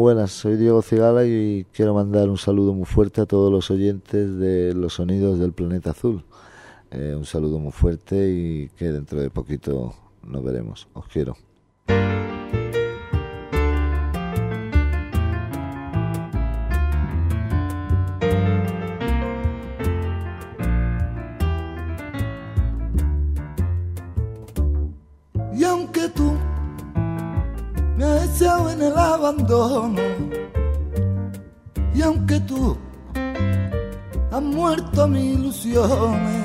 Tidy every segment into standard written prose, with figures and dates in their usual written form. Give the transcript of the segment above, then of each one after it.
buenas, soy Diego Cigala y quiero mandar un saludo muy fuerte a todos los oyentes de Los Sonidos del Planeta Azul. Un saludo muy fuerte y que dentro de poquito nos veremos. Os quiero. Y aunque tú me has echado en el abandono, y aunque tú has muerto mis ilusiones,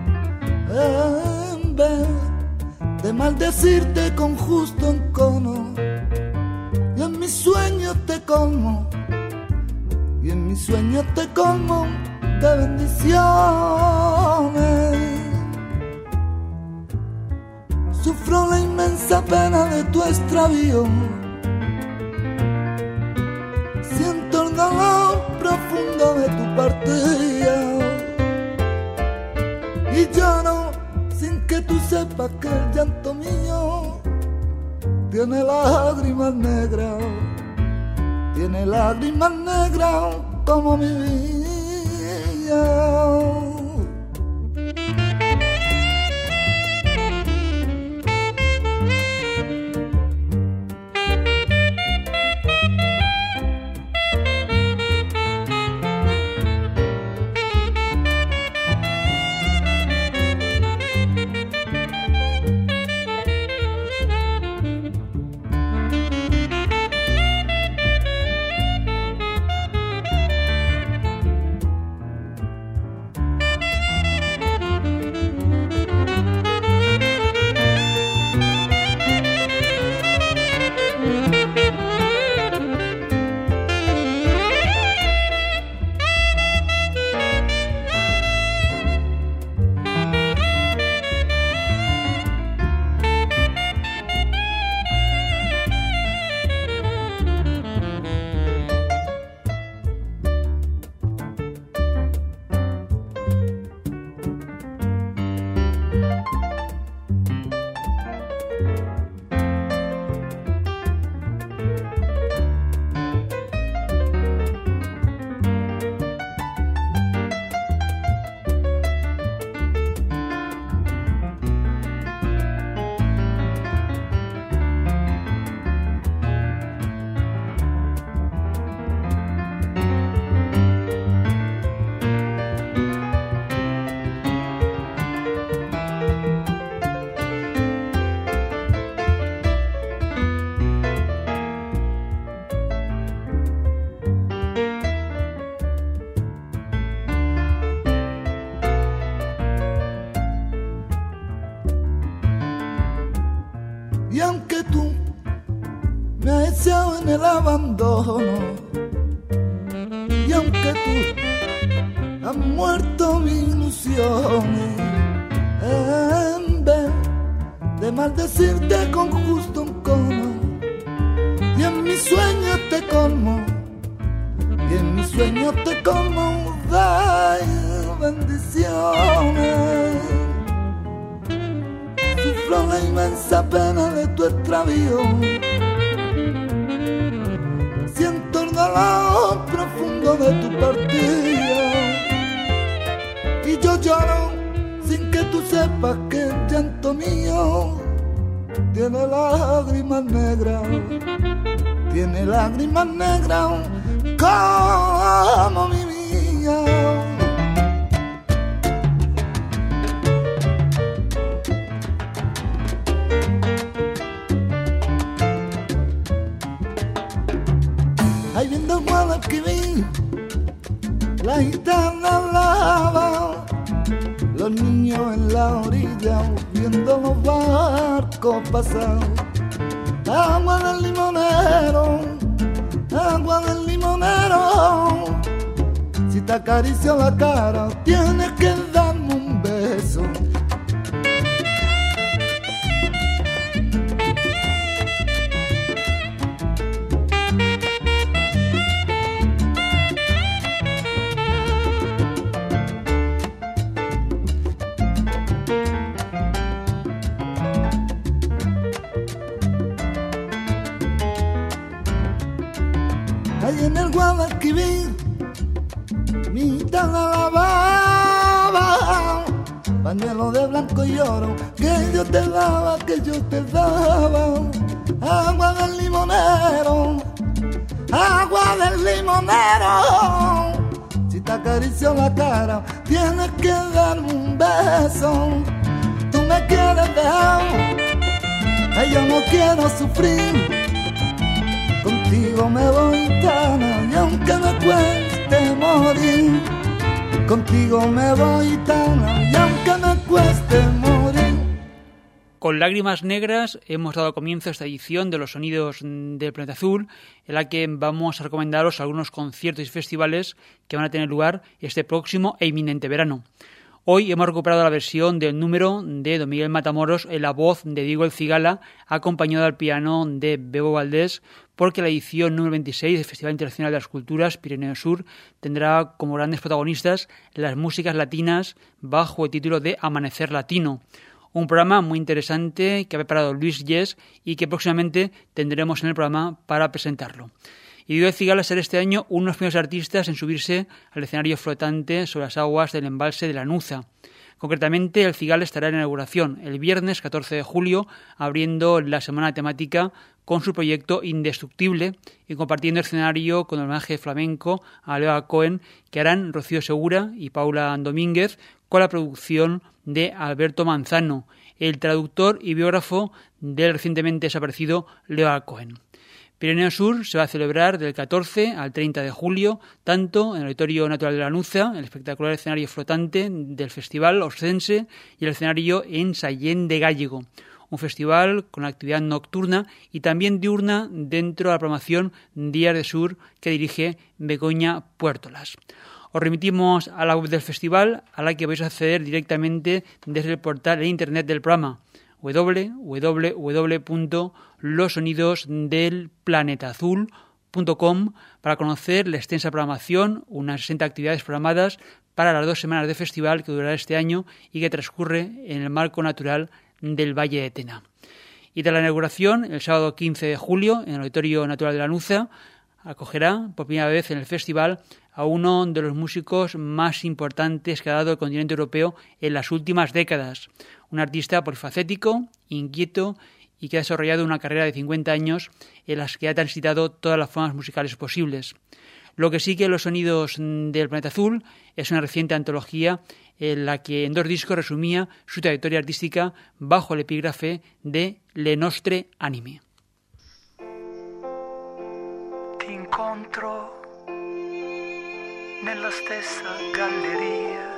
en vez de maldecirte con justo encono, y en mis sueños te colmo, y en mis sueños te colmo de bendiciones. Sufro la inmensa pena de tu extravío, siento el dolor profundo de tu partida, y lloro sin que tú sepas que el llanto mío tiene lágrimas negras, tiene lágrimas negras como mi vida. Y aunque tú me has echado en el abandono, y aunque tú has muerto mis ilusiones, en vez de maldecirte con justo encono, y en mis sueños te colmo, y en mis sueños te colmo de bendiciones. Sufro la inmensa pena de tu extravío, siento el dolor profundo de tu partida, y yo lloro sin que tú sepas que el llanto mío tiene lágrimas negras, tiene lágrimas negras como mi vida. Ahí viendo Guadalquivir, la gitana hablaba, los niños en la orilla viendo los barcos pasar. Agua del limonero, agua del limonero, si te acaricio la cara tienes que darme un beso. ahí en el Guadalquivir, mitad a la baba, pañuelo de blanco y oro, que yo te daba, que yo te daba, agua del limonero, agua del limonero. Si te acaricio la cara, tienes que darme un beso. Tú me quieres dejar, ay, yo no quiero sufrir. Contigo me voy tan, y aunque me cueste morir. Contigo me voy tan, y aunque me cueste morir. Con Lágrimas Negras hemos dado comienzo a esta edición de Los Sonidos del Planeta Azul, en la que vamos a recomendaros algunos conciertos y festivales que van a tener lugar este próximo e inminente verano. Hoy hemos recuperado la versión del número de Don Miguel Matamoros en la voz de Diego El Cigala, acompañado al piano de Bebo Valdés, porque la edición número 26 del Festival Internacional de las Culturas Pirineo Sur tendrá como grandes protagonistas las músicas latinas bajo el título de Amanecer Latino. Un programa muy interesante que ha preparado Luis Yes y que próximamente tendremos en el programa para presentarlo. Y Diego El Cigala será este año uno de los primeros artistas en subirse al escenario flotante sobre las aguas del embalse de Lanuza. Concretamente, El Cigala estará en la inauguración el viernes 14 de julio, abriendo la semana temática con su proyecto Indestructible y compartiendo escenario con el homenaje flamenco a Leonard Cohen que harán Rocío Segura y Paula Domínguez, con la producción de Alberto Manzano, el traductor y biógrafo del recientemente desaparecido Leonard Cohen. Pirineo Sur se va a celebrar del 14 al 30 de julio, tanto en el Auditorio Natural de Lanuza, el espectacular escenario flotante del Festival Oscense, y el escenario en Sallén de Gállego. Un festival con actividad nocturna y también diurna dentro de la programación Días de Sur que dirige Begoña Puertolas. Os remitimos a la web del festival, a la que vais a acceder directamente desde el portal de internet del programa www.losonidosdelplanetazul.com para conocer la extensa programación, unas 60 actividades programadas para las 2 semanas de festival que durará este año y que transcurre en el marco natural del Valle de Tena. Y tras la inauguración, el sábado 15 de julio, en el Auditorio Natural de Lanuza, acogerá por primera vez en el festival a uno de los músicos más importantes que ha dado el continente europeo en las últimas décadas. Un artista polifacético, inquieto y que ha desarrollado una carrera de 50 años en las que ha transitado todas las formas musicales posibles. Lo que sigue Los Sonidos del Planeta Azul es una reciente antología en la que en 2 discos resumía su trayectoria artística bajo el epígrafe de Le Nostre Anime. Ti incontro nella stessa galleria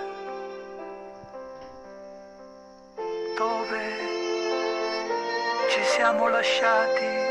dove ci siamo lasciati.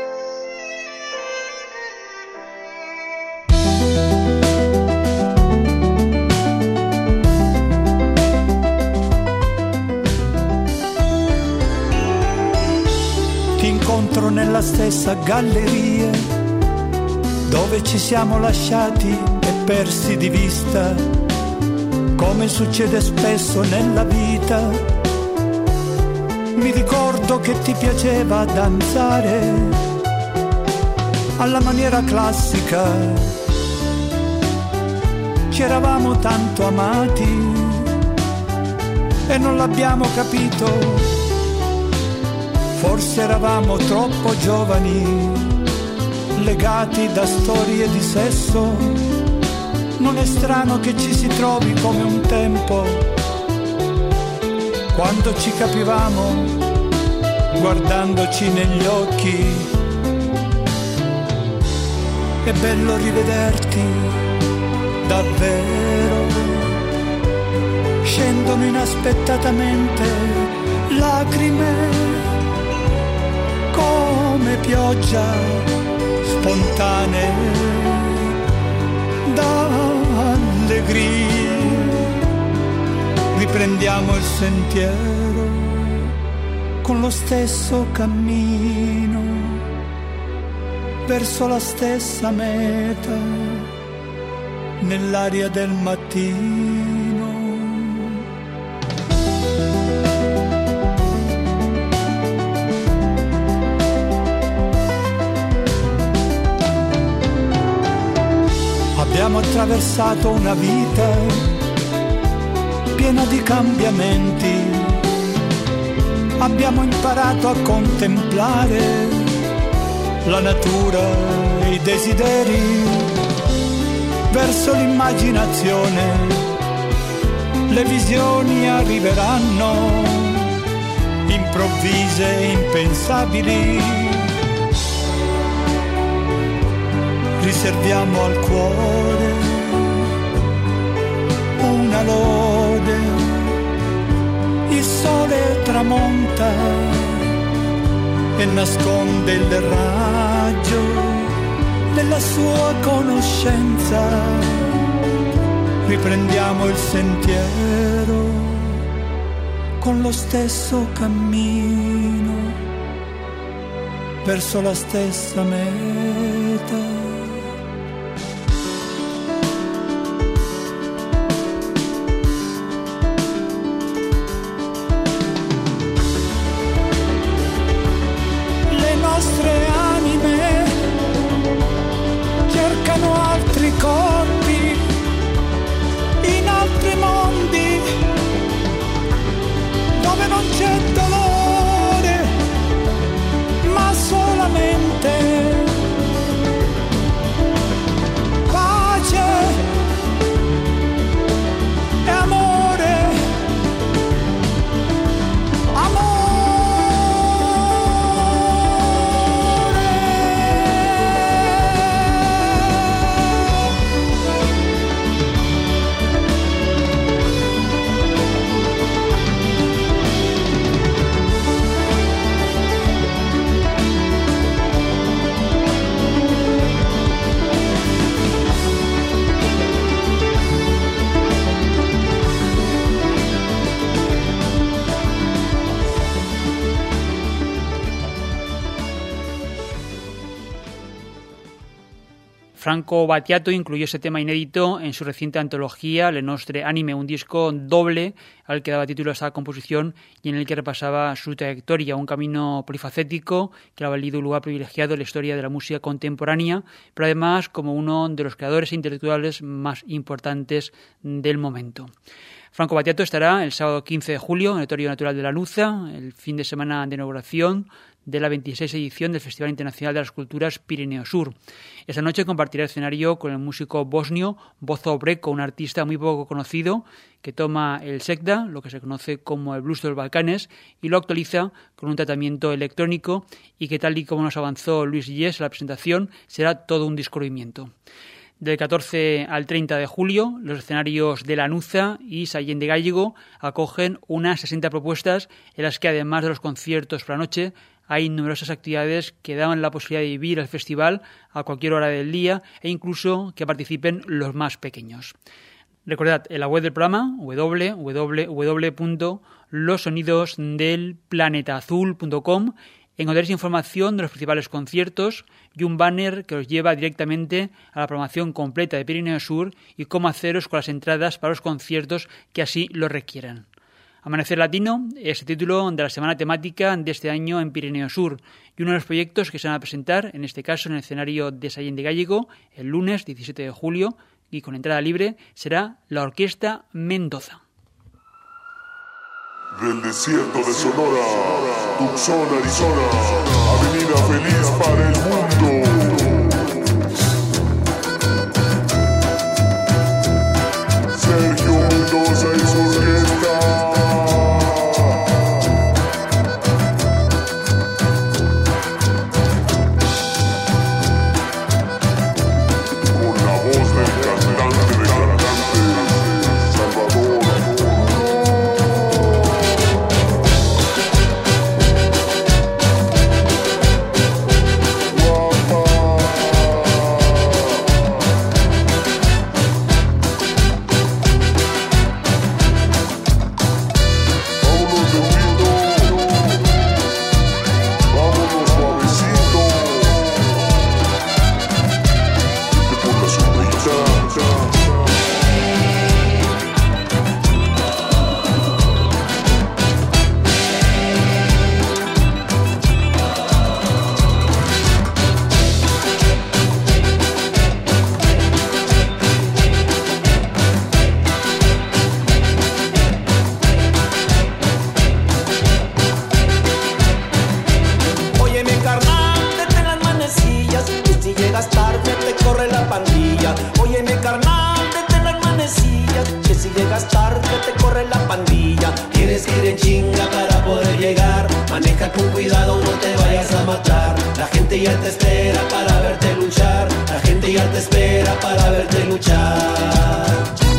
Ti incontro nella stessa galleria dove ci siamo lasciati e persi di vista, come succede spesso nella vita. Mi ricordo che ti piaceva danzare alla maniera classica, ci eravamo tanto amati e non l'abbiamo capito, forse eravamo troppo giovani, legati da storie di sesso. Non è strano che ci si trovi come un tempo, quando ci capivamo, guardandoci negli occhi. È bello rivederti, davvero. Scendono inaspettatamente lacrime come pioggia spontanee d'allegria. Riprendiamo il sentiero con lo stesso cammino verso la stessa meta nell'aria del mattino. abbiamo attraversato una vita piena di cambiamenti, abbiamo imparato a contemplare la natura e i desideri, verso l'immaginazione le visioni arriveranno, improvvise e impensabili. Riserviamo al cuore una lode, il sole tramonta e nasconde il raggio della sua conoscenza. Riprendiamo il sentiero con lo stesso cammino verso la stessa meta. Corpi in altri mondi dove non c'è dolore ma solamente pace e amore, amore. Franco Battiato incluyó ese tema inédito en su reciente antología Le Nostre Anime, un disco doble al que daba título a esta composición y en el que repasaba su trayectoria, un camino polifacético que le ha valido un lugar privilegiado en la historia de la música contemporánea, pero además como uno de los creadores e intelectuales más importantes del momento. Franco Battiato estará el sábado 15 de julio en el Auditorio Natural de Lanuza, el fin de semana de inauguración de la 26 edición del Festival Internacional de las Culturas Pirineo Sur. Esta noche compartirá escenario con el músico bosnio Bozo Breko, un artista muy poco conocido que toma el sekda, lo que se conoce como el blues de los Balcanes, y lo actualiza con un tratamiento electrónico y que, tal y como nos avanzó Luis Yes en la presentación, será todo un descubrimiento. Del 14 al 30 de julio, los escenarios de Lanuza y Sallén de Gállego acogen unas 60 propuestas en las que, además de los conciertos por la noche, hay numerosas actividades que dan la posibilidad de vivir el festival a cualquier hora del día e incluso que participen los más pequeños. Recordad, en la web del programa, www.losonidosdelplanetaazul.com, encontraréis información de los principales conciertos y un banner que os lleva directamente a la programación completa de Pirineo Sur y cómo haceros con las entradas para los conciertos que así lo requieran. Amanecer Latino es el título de la semana temática de este año en Pirineo Sur y uno de los proyectos que se van a presentar, en este caso en el escenario de Sallén de Gállego, el lunes 17 de julio y con entrada libre, será la Orquesta Mendoza. Del desierto de Sonora, Tucson, Arizona, avenida feliz para el mundo. Sergio Mendoza y su orquesta. Con la voz del cantante de cantantes, Salvador. Guapa. tarde te corre la pandilla. Óyeme carnal, detén las manecillas, que si llegas tarde te corre la pandilla. Tienes que ir en chinga para poder llegar, maneja con cuidado, no te vayas a matar. La gente ya te espera para verte luchar, la gente ya te espera para verte luchar.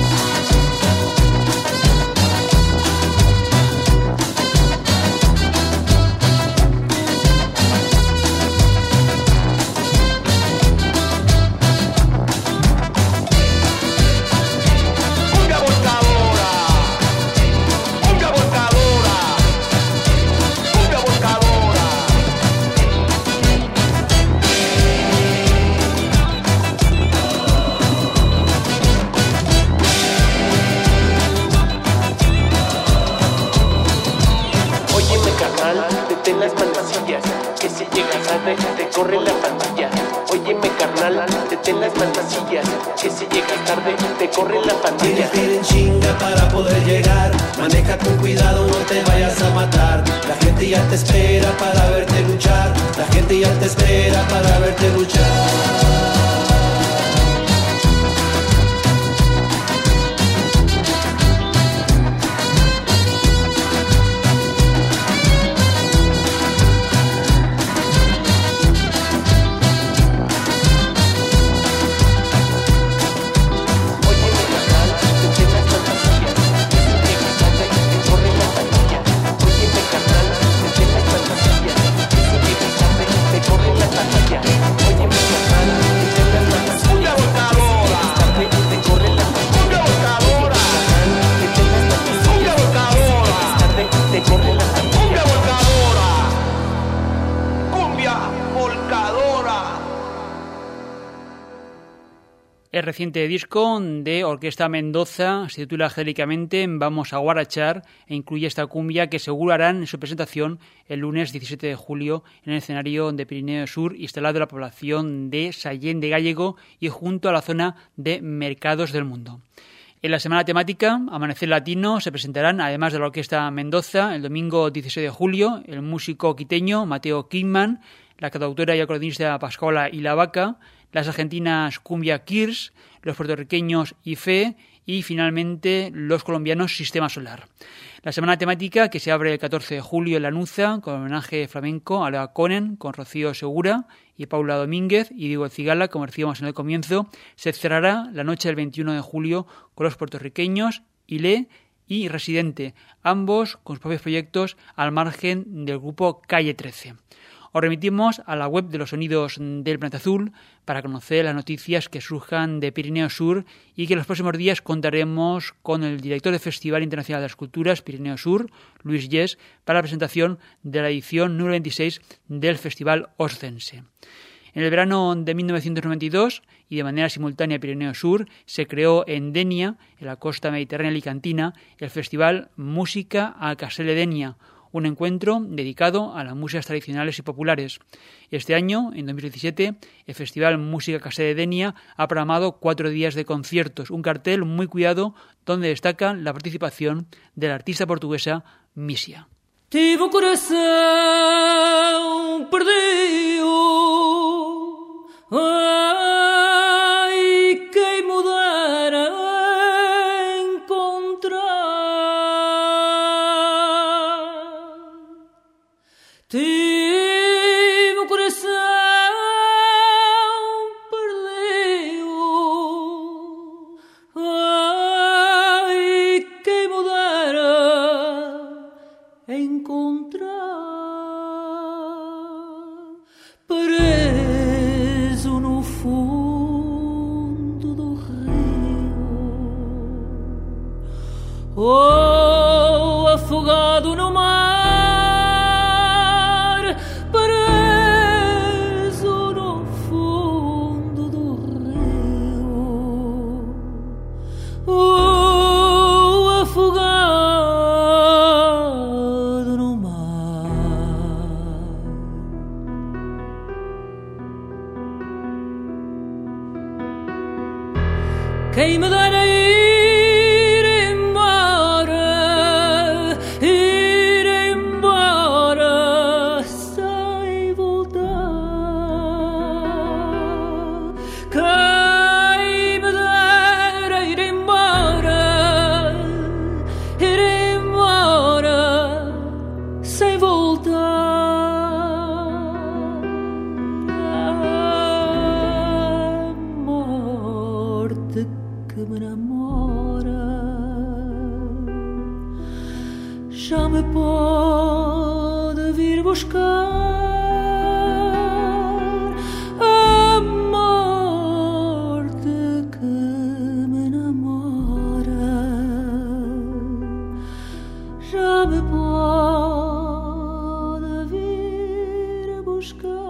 Detén las manecillas, que si llegas tarde te corre la pandilla. Óyeme carnal, detén las manecillas, que si llegas tarde te corre la pandilla. Tienes que ir en chinga para poder llegar, maneja con cuidado, no te vayas a matar. La gente ya te espera para verte luchar, la gente ya te espera para verte luchar. El reciente disco de Orquesta Mendoza se titula angélicamente Vamos a Guarachar e incluye esta cumbia que seguro harán en su presentación el lunes 17 de julio en el escenario de Pirineo Sur, instalado en la población de Sallén de Gállego y junto a la zona de Mercados del Mundo. En la semana temática Amanecer Latino se presentarán, además de la Orquesta Mendoza, el domingo 16 de julio, el músico quiteño Mateo Kingman, la cantautora y acordeonista Pascuala y la Vaca, las argentinas Cumbia Kirs, los puertorriqueños Ife y finalmente los colombianos Sistema Solar. La semana temática, que se abre el 14 de julio en Lanuza, con homenaje flamenco a Lea Conen, con Rocío Segura y Paula Domínguez y Diego Cigala, como decíamos en el comienzo, se cerrará la noche del 21 de julio con los puertorriqueños Ile y Residente, ambos con sus propios proyectos al margen del grupo Calle 13. Os remitimos a la web de los Sonidos del Planeta Azul para conocer las noticias que surjan de Pirineo Sur y que en los próximos días contaremos con el director del Festival Internacional de las Culturas Pirineo Sur, Luis Yes, para la presentación de la edición número 26 del Festival Oscense. En el verano de 1992 y de manera simultánea en Pirineo Sur se creó en Denia, en la costa mediterránea alicantina, el Festival Música a Caselle Denia, un encuentro dedicado a las músicas tradicionales y populares. Este año, en 2017, el Festival Música Caselle Denia ha programado 4 días de conciertos, un cartel muy cuidado donde destaca la participación de la artista portuguesa Misia. Tive o coração perdido, ai, quem me dera encontrar. Tive o coração perdido, ai, quem me dera encontrar. Preso no fundo do rio, ou afogado no mar. Quem me dera ir embora, sem voltar. Quem me dera ir embora, sem voltar. A morte que me namora já me pode vir buscar. A morte que me namora já me pode vir buscar.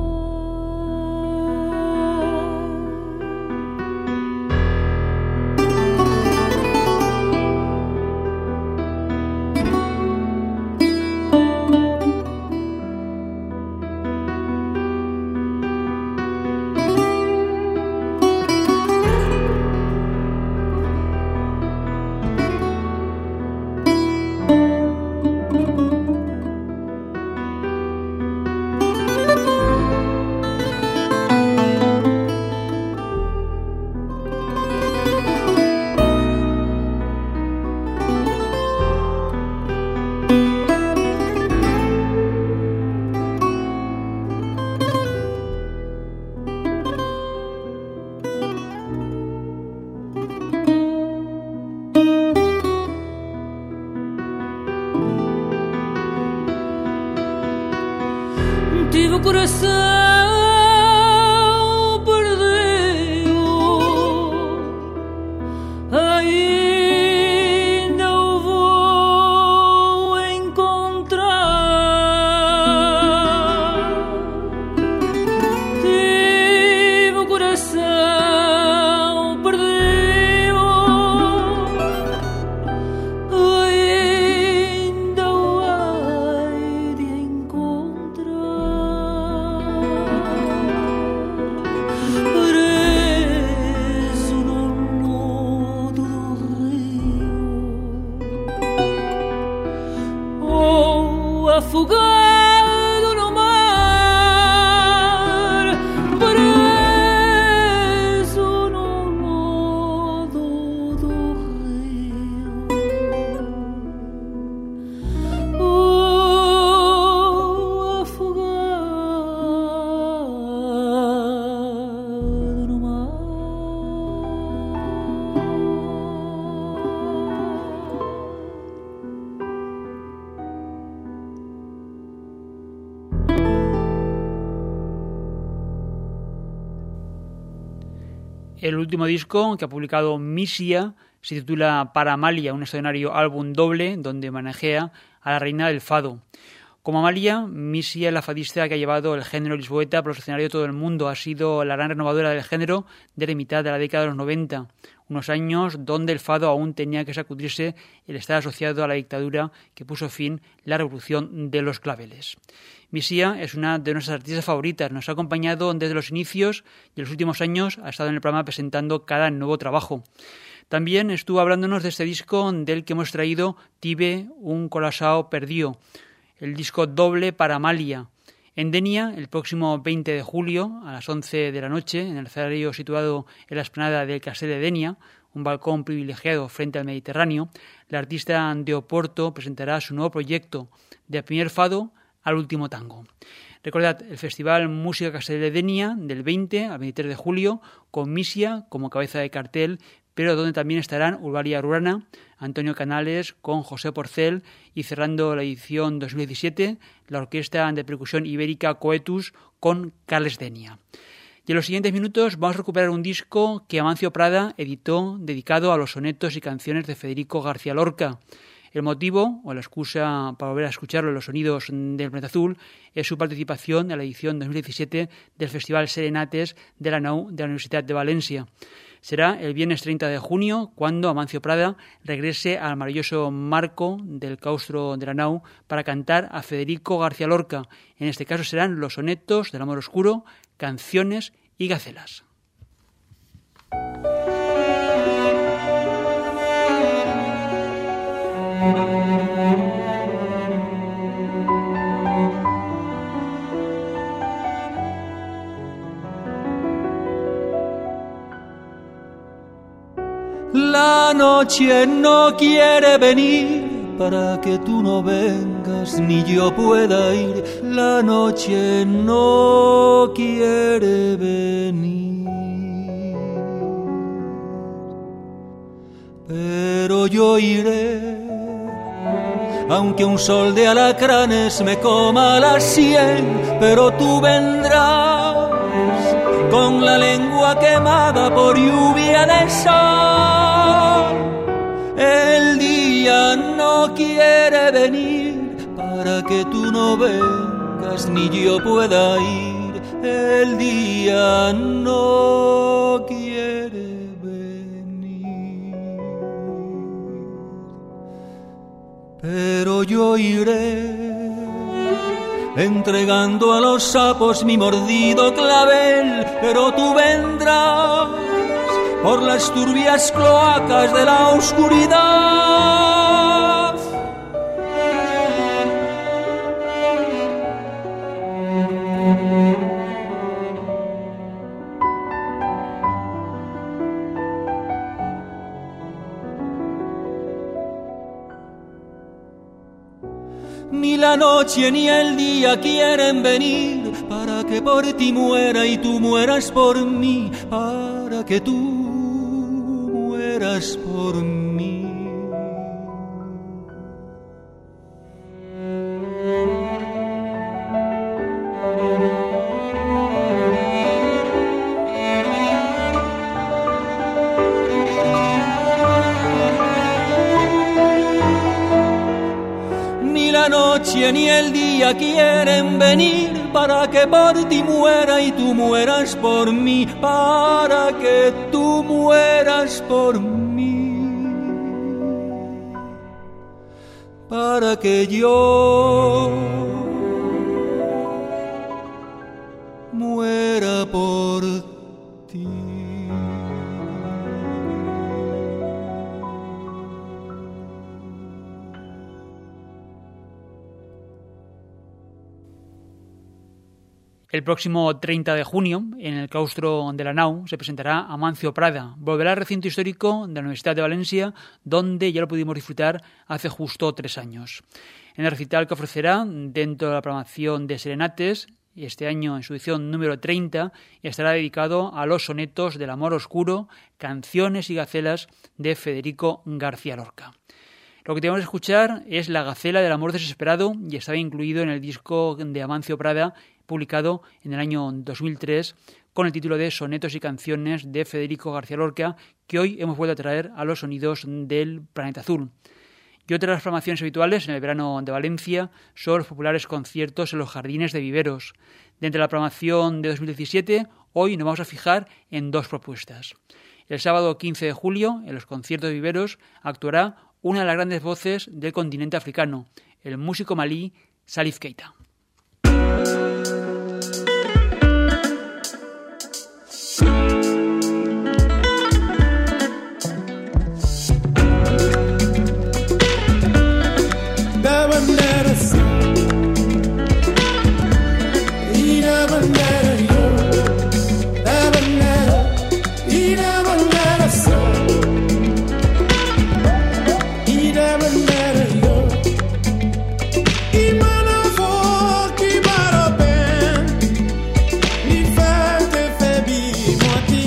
Tive o coração perdido, ainda o vou encontrar. Tive o coração perdido, ainda o hei de encontrar. Preso no lodo do rio, ou afogado no mar, preso no lodo do rio, ou afogado no mar. El último disco que ha publicado Misia se titula Para Amalia, un extraordinario álbum doble donde manejea a la reina del fado. Como Amalia, Misia es la fadista que ha llevado el género lisboeta por los escenarios de todo el mundo. Ha sido la gran renovadora del género desde mitad de la década de los 90, unos años donde el fado aún tenía que sacudirse el estar asociado a la dictadura que puso fin la revolución de los claveles. Misia es una de nuestras artistas favoritas, nos ha acompañado desde los inicios y en los últimos años ha estado en el programa presentando cada nuevo trabajo. También estuvo hablándonos de este disco del que hemos traído Tive un corazón perdido, el disco doble para Amalia. En Denia, el próximo 20 de julio, a las 11 de la noche, en el escenario situado en la explanada del Castell de Denia, un balcón privilegiado frente al Mediterráneo, la artista de Oporto presentará su nuevo proyecto, de primer fado al último tango. Recordad, el Festival Música Castell de Denia, del 20 al 23 de julio, con Misia como cabeza de cartel, pero donde también estarán Urbalia Rurana, Antonio Canales con José Porcel y cerrando la edición 2017, la Orquesta de Percusión Ibérica Coetus con Carles Denia. Y en los siguientes minutos vamos a recuperar un disco que Amancio Prada editó dedicado a los sonetos y canciones de Federico García Lorca. El motivo, o la excusa para volver a escucharlo en los sonidos del Planeta Azul, es su participación en la edición 2017 del Festival Serenates de la NAU de la Universidad de Valencia. Será el viernes 30 de junio cuando Amancio Prada regrese al maravilloso marco del claustro de la NAU para cantar a Federico García Lorca. En este caso serán los sonetos del amor oscuro, canciones y gacelas. La noche no quiere venir para que tú no vengas ni yo pueda ir. La noche no quiere venir. Pero yo iré, aunque un sol de alacranes me coma la sien, pero tú vendrás con la lengua quemada por lluvia de sol. El día no quiere venir para que tú no vengas ni yo pueda ir. El día no quiere venir. Pero yo iré entregando a los sapos mi mordido clavel, pero tú vendrás por las turbias cloacas de la oscuridad. Ni la noche ni el día quieren venir para que por ti muera y tú mueras por mí, para que tú mueras por mí. Ni la noche ni el día quieren venir para que por ti muera y tú mueras por mí, para que tú mueras por mí, para que yo muera por ti. El próximo 30 de junio, en el claustro de la Nau, se presentará Amancio Prada. Volverá al recinto histórico de la Universidad de Valencia, donde ya lo pudimos disfrutar hace justo 3 años. En el recital que ofrecerá, dentro de la programación de Serenates, y este año en su edición número 30, estará dedicado a los sonetos del amor oscuro, canciones y gacelas de Federico García Lorca. Lo que tenemos que escuchar es La Gacela del amor desesperado y estaba incluido en el disco de Amancio Prada, publicado en el año 2003 con el título de Sonetos y canciones de Federico García Lorca, que hoy hemos vuelto a traer a los sonidos del Planeta Azul. Y otra de las programaciones habituales en el verano de Valencia son los populares conciertos en los jardines de viveros. Dentro de la programación de 2017, hoy nos vamos a fijar en 2 propuestas. El sábado 15 de julio, en los conciertos de viveros, actuará una de las grandes voces del continente africano, el músico malí Salif Keita. Imana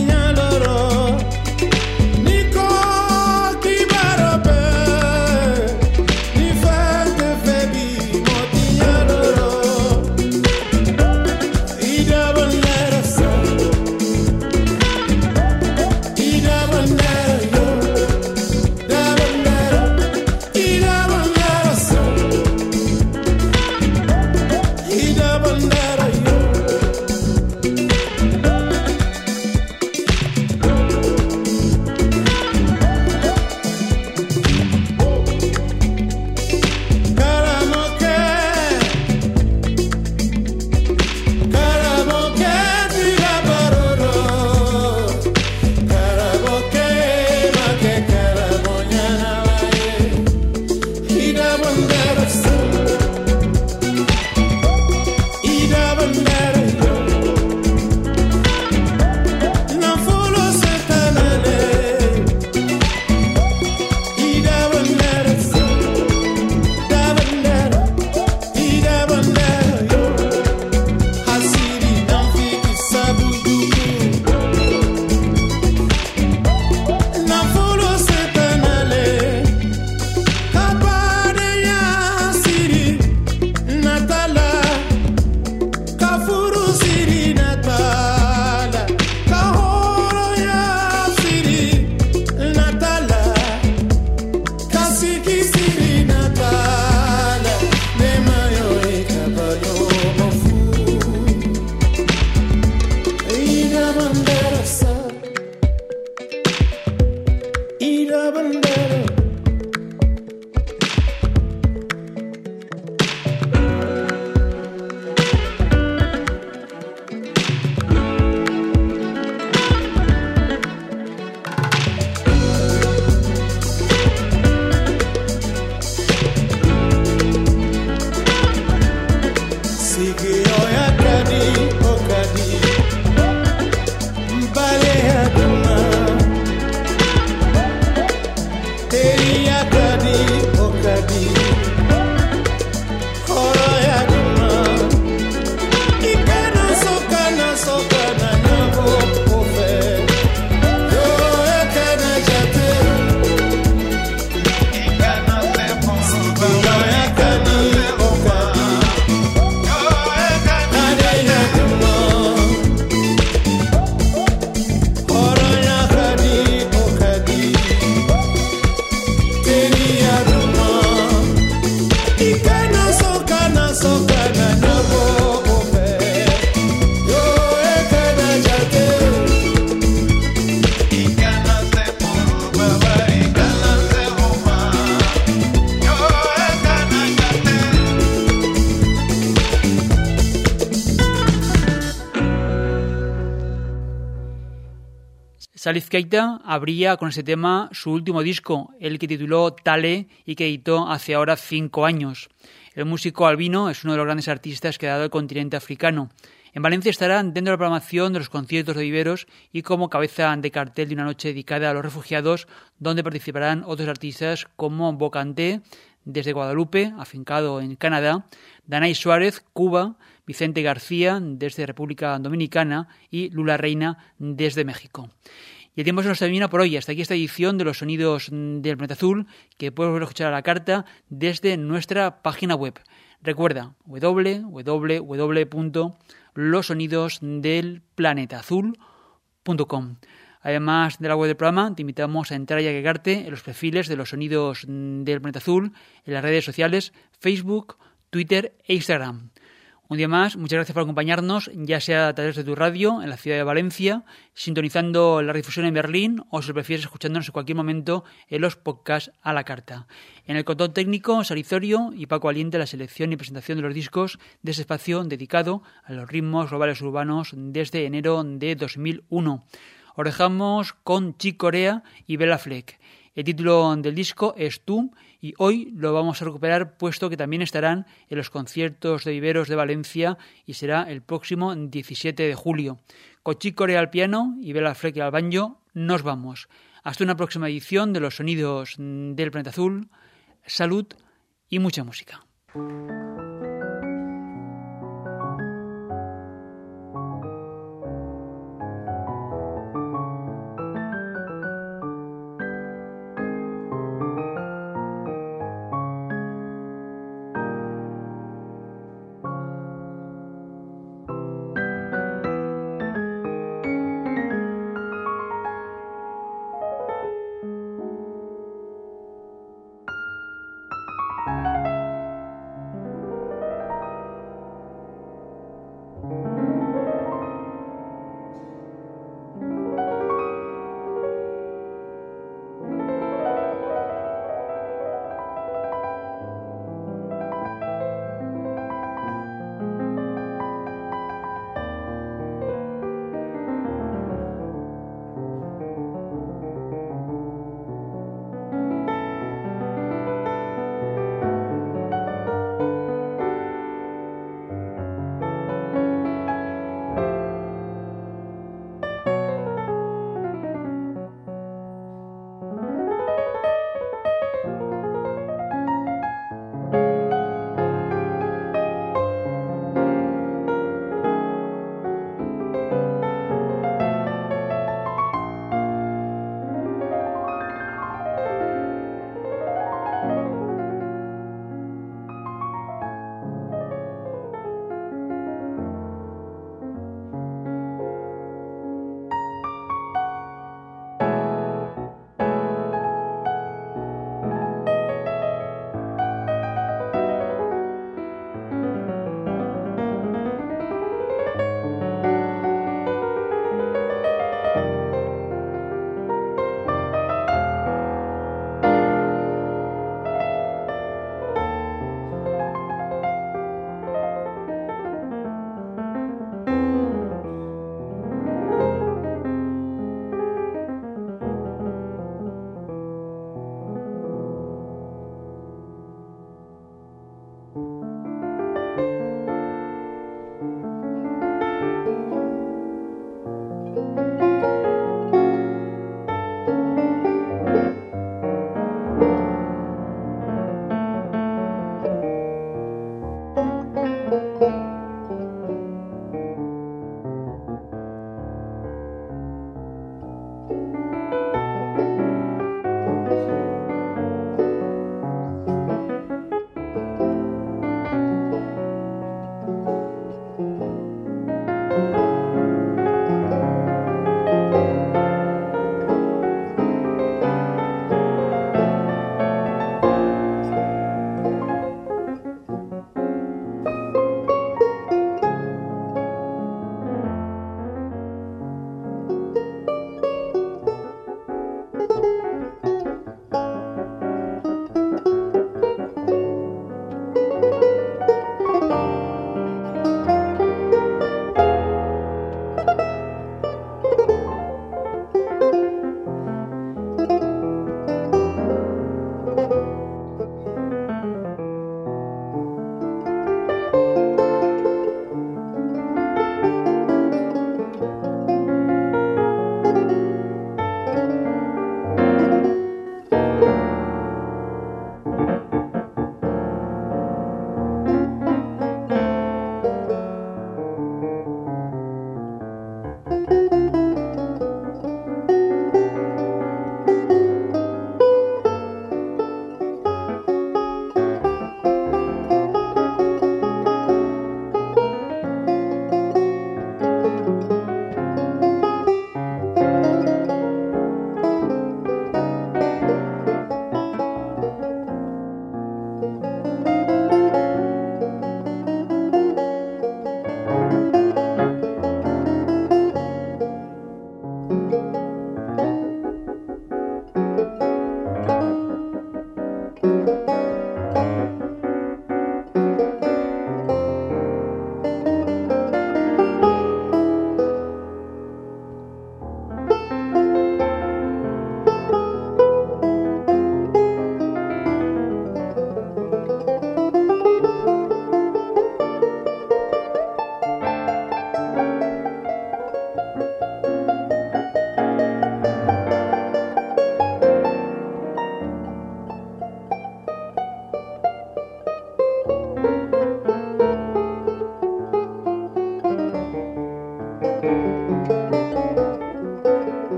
Salif Keita abría con ese tema su último disco, el que tituló Tale y que editó hace ahora 5 años. El músico albino es uno de los grandes artistas que ha dado el continente africano. En Valencia estarán dentro de la programación de los conciertos de Viveros y como cabeza de cartel de una noche dedicada a los refugiados, donde participarán otros artistas como Bocante, desde Guadalupe, afincado en Canadá, Danay Suárez, Cuba, Vicente García, desde República Dominicana y Lula Reina, desde México. Y el tiempo se nos termina por hoy. Hasta aquí esta edición de Los Sonidos del Planeta Azul, que puedes volver a escuchar a la carta desde nuestra página web. Recuerda, www.losonidosdelplanetaazul.com. Además de la web del programa, te invitamos a entrar y agregarte en los perfiles de Los Sonidos del Planeta Azul en las redes sociales Facebook, Twitter e Instagram. Un día más, muchas gracias por acompañarnos, ya sea a través de tu radio en la ciudad de Valencia, sintonizando la difusión en Berlín o si lo prefieres escuchándonos en cualquier momento en los podcasts a la carta. En el control técnico, Sarizorio y Paco Aliente, la selección y presentación de los discos de ese espacio dedicado a los ritmos globales urbanos desde enero de 2001. Os dejamos con Chick Corea y Bella Fleck. El título del disco es Tú y hoy lo vamos a recuperar puesto que también estarán en los conciertos de Viveros de Valencia y será el próximo 17 de julio. Con Chick Corea al piano y Bella Fleck al banjo nos vamos. Hasta una próxima edición de Los Sonidos del Planeta Azul. Salud y mucha música.